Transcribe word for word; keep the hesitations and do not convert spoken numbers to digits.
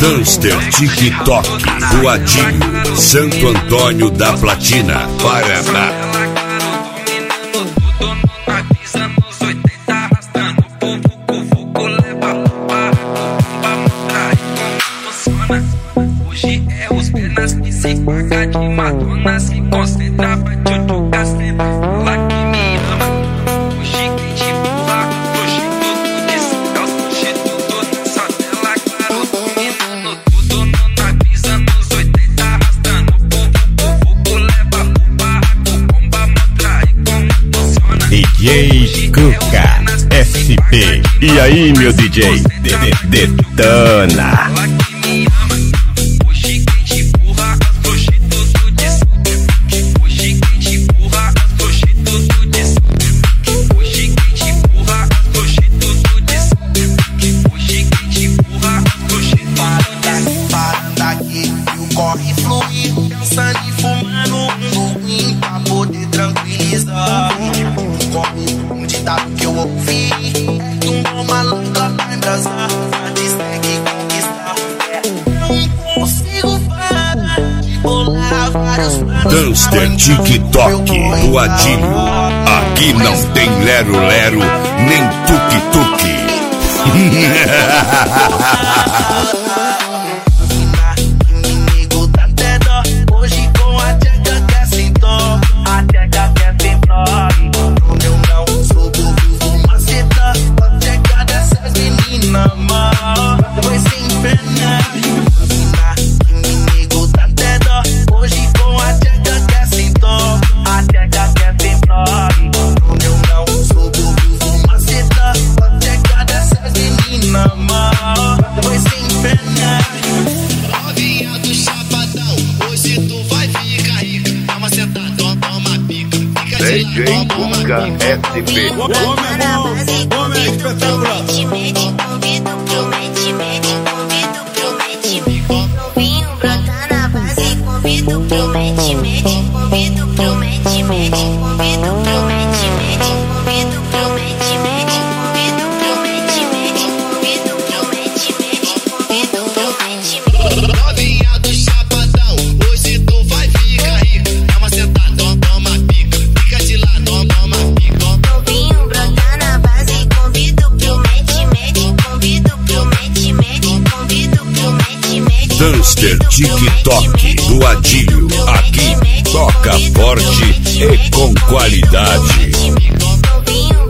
Duster TikTok do Adílio, Santo Antônio da Platina, Paraná. Hoje é os penas que se paga de Madonna, se concentra pra tchutchu caceta. Ela que me ama, hoje quem te empurra, hoje tudo desse caos, hoje tudo nessa tela, claro, dominando tudo, não avisa nos oitenta, arrastando o povo, o fogo leva pro barraco, bomba, mostra aí como funciona. D J Cuca S P. E aí, meu D J? Detona. Corre fluir, pensando e fumando um ruim pra poder tranquilizar. Corre um ditado que eu ouvi, é que um bom malandro vai embrasar, vai dizer que conquistar. Não consigo parar de bolar vários planos. Duster TikTok do Adílio. Aqui não tem lero-lero, nem tuk-tuk. Hoje com a tcheca que é sem dó, a tcheca que é sem blog. No meu não sou bobo, vou macetar a tcheca dessas meninas mal. Foi sem pena, menina que me negou da até dó. Hoje com a tcheca que é sem dó, a tcheca que é sem blog. No meu não sou bobo, vou macetar a tcheca dessas meninas mal. Foi sem pena. Novinha do chapadão, hoje tu vai ficar rica. Dá uma sentada, toma pica. Fica D de J lado, toma Cuca pica. S P. Homem espetacular. Convido pro mete-mete, convido pro mete-mete. Novinho brota na base, convido pro mete-mete, convido pro mete-mete, convido pro mete-mete, convido pro mete-mete, convido pro mete-mete, convido pro mete-mete, convido pro mete-mete. Novinha do chapadão, hoje tu vai ficar rica. Dá uma sentada, toma pica. Fica de lado, toma pica. Novinho brota na base, convido pro mete-mete, convido pro mete-mete, convido pro mete-mete. Duster TikTok do Adílio. Aqui toca forte e com qualidade. Novinho